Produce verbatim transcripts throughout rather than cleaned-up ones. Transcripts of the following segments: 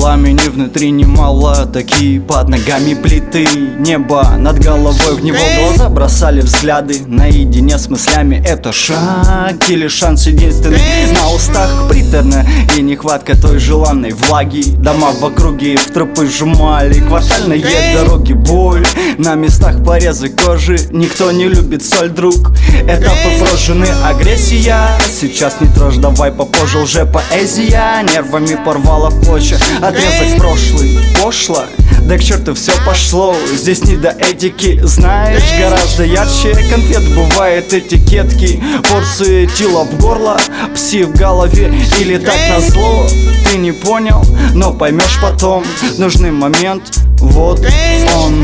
пламени внутри немало, такие под ногами плиты. Небо над головой, в него глаза бросали взгляды. Наедине с мыслями это шаг или шанс единственный. На устах приторно и нехватка той желанной влаги. Дома в округе в тропы сжимали, квартальные дороги, боль на местах порезы кожи. Никто не любит соль, друг. Этапы прожжены, агрессия. Сейчас не трожь, давай попозже, уже поэзия. Нервами порвала в клочья отрезок прошлый. Пошло, да к черту все пошло. Здесь не до этики, знаешь, гораздо ярче конфет бывает этикетки. Порции тила в горло, пси в голове или так назло. Ты не понял, но поймешь потом. Нужный момент, вот он.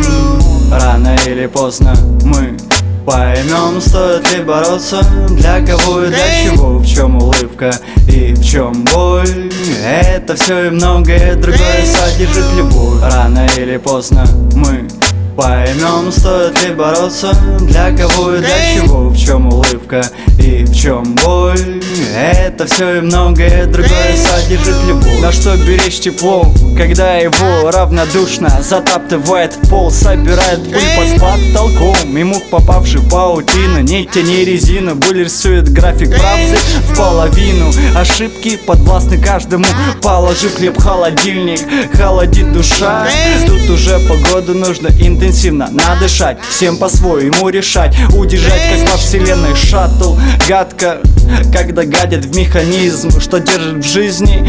Рано или поздно мы поймем, стоит ли бороться, для кого и для чего, в чем улыбка и в чем боль. Это все и многое другое содержит любовь. Рано или поздно мы поймем, стоит ли бороться, для кого и для чего, в чем улыбка и в чем боль. Это все и многое другое содержит любовь. На что беречь тепло, когда его равнодушно затаптывает в пол, собирает пыль под потолком. И мух, попавший в паутину, не тяни резину. Буль рисует график правды в половину. Ошибки подвластны каждому. Положи хлеб в холодильник, холодит душа. Тут уже погоду нужно интенсивно надышать, всем по-своему решать, удержать, как во вселенной шаттл. Гадко, когда гадят в механизм, что держит в жизни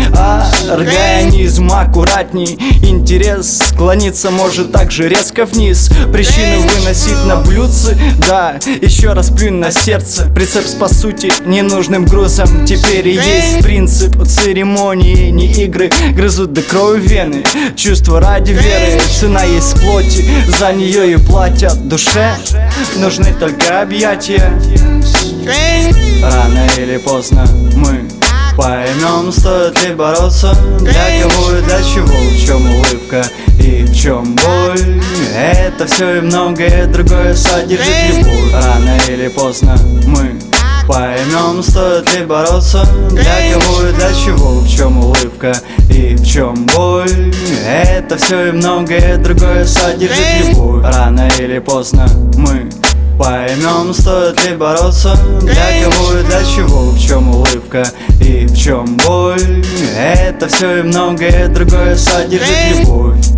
организм. Аккуратней, интерес склониться может так же резко вниз. Причину выносить на блюдце, да, еще раз плюнь на сердце. Прицепс по сути ненужным грузом теперь и есть принцип. Церемонии, не игры, грызут до крови вены. Чувство ради веры, цена есть в плоти, за нее и платят душе. Нужны только объятия. Рано или поздно мы поймем, стоит ли бороться, для кого и для чего, в чем улыбка и в чем боль. Это все и многое другое содержит любовь. Рано или поздно мы поймем, стоит ли бороться, для кого и для чего, в чем улыбка и в чем боль. Это все и многое другое содержит любовь. Рано или поздно мы поймем, стоит ли бороться, для кого и для чего, в чем улыбка и в чем боль. Это все и многое другое содержит любовь.